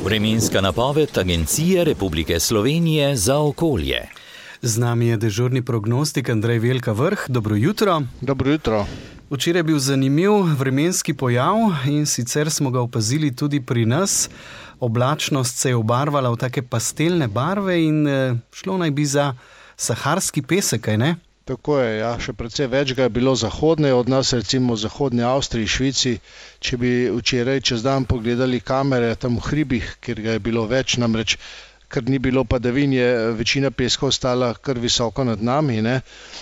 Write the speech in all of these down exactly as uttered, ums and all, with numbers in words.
Vremenska napoved Agencije Republike Slovenije za okolje. Z nami je dežurni prognostik Andrej Velka Vrh. Dobro jutro. Dobro jutro. Včeraj je bil zanimiv vremenski pojav in sicer smo ga opazili tudi pri nas. Oblačnost se je obarvala v take pastelne barve in šlo naj bi za saharski pesek, kaj ne? Tako je, ja, še precej več ga je bilo zahodne od nas, recimo v zahodni Avstriji, Švici. Če bi včeraj čez dan pogledali kamere tam v hribih, kjer ga je bilo več, namreč ker ni bilo padavin, je večina peska ostala kar visoko nad nami, ne.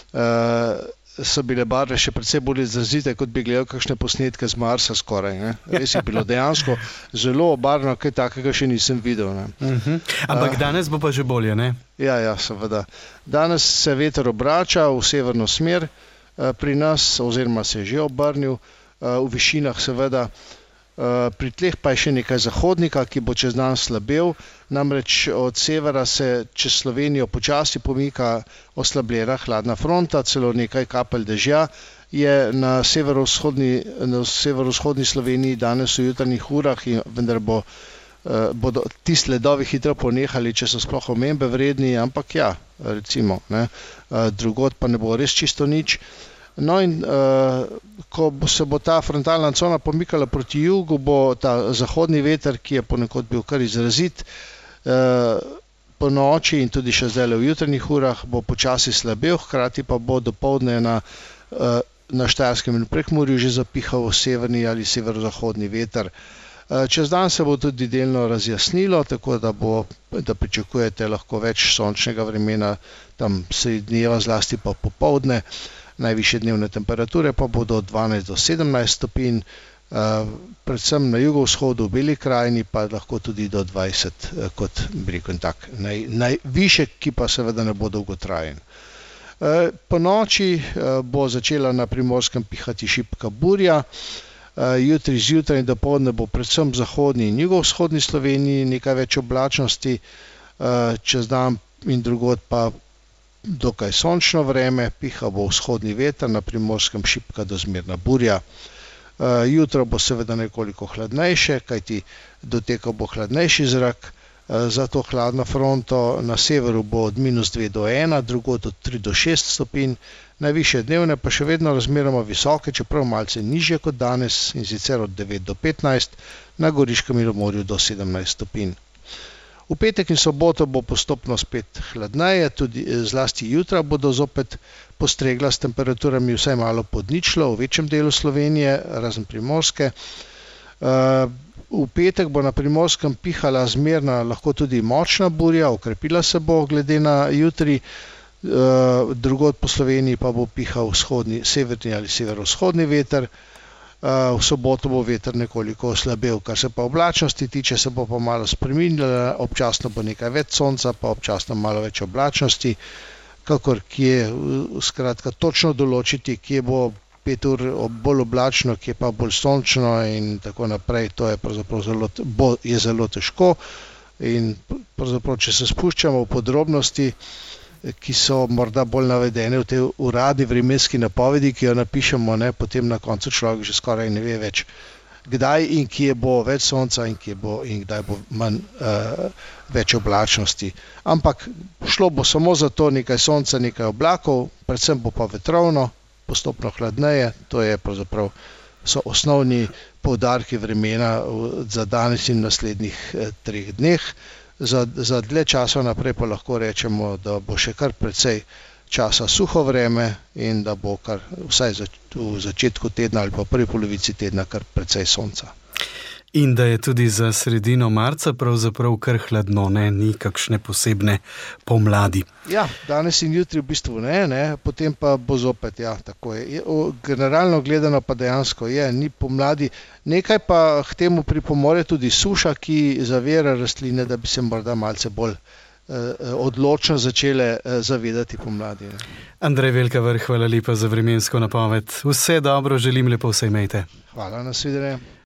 Uh, so bile barve še precej bolj izrazite, kot bi gledal kakšne posnetke z Marsa skoraj, ne. Res je bilo dejansko zelo obarvno, kaj takega še nisem videl, ne. Uh-huh. Ampak uh, danes bo pa že bolje, ne? Ja, ja, seveda. Danes se veter obrača v severno smer uh, pri nas, oziroma se je že obrnil, uh, v višinah seveda. Uh, pri tleh pa je še nekaj zahodnika, ki bo čez dan slabel, namreč od severa se čez Slovenijo počasi pomika oslabljena hladna fronta, celo nekaj kapelj dežja je na severovzhodni, na severovzhodni Sloveniji danes v jutranjih urah, in vendar bo, uh, bodo ti sledovi hitro ponehali, če so sploh omembe vredni, ampak ja, recimo, ne, uh, drugod pa ne bo res čisto nič. No in uh, ko bo se bo ta frontalna cona pomikala proti jugu, bo ta zahodni veter, ki je ponekod bil kar izrazit, uh, po noči in tudi še zdaj v jutranjih urah bo počasi slabel, hkrati pa bo dopoldne na, uh, na Štajerskem in Prekmurju že zapihal severni ali severozahodni veter. Uh, čez dan se bo tudi delno razjasnilo, tako da, bo, da pričakujete lahko več sončnega vremena tam sredi dneva, zlasti pa popoldne. Najvišje dnevne temperature pa bodo od dvanajst do sedemnajst stopinj, predvsem na jugovzhodu v Beli krajini pa lahko tudi do dvajset, kot bi rekel tak naj, najvišek, ki pa seveda ne bo dolgotrajen. Po noči bo začela na Primorskem pihati šibka burja, jutri zjutraj in dopoldne bo predvsem v zahodni in jugovzhodni Sloveniji nekaj več oblačnosti, čez dan in drugod pa dokaj sončno vreme, piha bo vzhodni veter, na Primorskem šibka do zmerna burja. Uh, jutro bo seveda nekoliko hladnejše, kajti dotekal bo hladnejši zrak, uh, za to hladno fronto na severu bo od minus dve do ena, drugod od tri do šest stopinj, najvišje dnevne pa še vedno razmeroma visoke, čeprav malce nižje kot danes, in sicer od devet do petnajst, na Goriškem morju do sedemnajst stopinj. V petek in soboto bo postopno spet hladneje, tudi zlasti jutra bodo zopet postregla s temperaturami vsaj malo pod ničlo v večjem delu Slovenije, razen Primorske. V petek bo na Primorskem pihala zmerna, lahko tudi močna burja, okrepila se bo glede na jutri, drugod po Sloveniji pa bo pihal vzhodni, severni ali severovzhodni veter. V soboto bo veter nekoliko oslabel, kar se pa oblačnosti tiče, se bo pa malo spreminjala, občasno bo nekaj več sonca, pa občasno malo več oblačnosti, kakor kje, skratka, točno določiti, kje bo pet ur bolj oblačno, kje pa bolj sončno in tako naprej, to je pravzaprav zelo, bo, je zelo težko, in pravzaprav, če se spuščamo v podrobnosti, ki so morda bolj navedene v tej uradni vremenski napovedi, ki jo napišemo, ne, potem na koncu človek že skoraj ne ve več, kdaj in kje bo več sonca in kje bo in kdaj bo manj uh, več oblačnosti. Ampak šlo bo samo za to, nekaj sonca, nekaj oblakov, predvsem bo pa vetrovno, postopno hladneje, to je pravzaprav so osnovni poudarki vremena za danes in naslednjih eh, treh dneh. Za, za dlje časa naprej pa lahko rečemo, da bo še kar precej časa suho vreme in da bo kar vsaj za, v začetku tedna ali pa prvi polovici tedna kar precej sonca. In da je tudi za sredino marca pravzaprav kar hladno, ne, ni kakšne posebne pomladi. Ja, danes in jutri v bistvu ne, ne, potem pa bo zopet, ja, tako je. Generalno gledano pa dejansko je, ni pomladi. Nekaj pa k temu pripomore tudi suša, ki zavira rastline, da bi se morda malce bolj eh, odločno začele eh, zavedati pomladi. Ne. Andrej Velka Vrh, hvala lepa za vremensko napoved. Vse dobro, želim, lepo se imejte. Hvala, nasvidenje.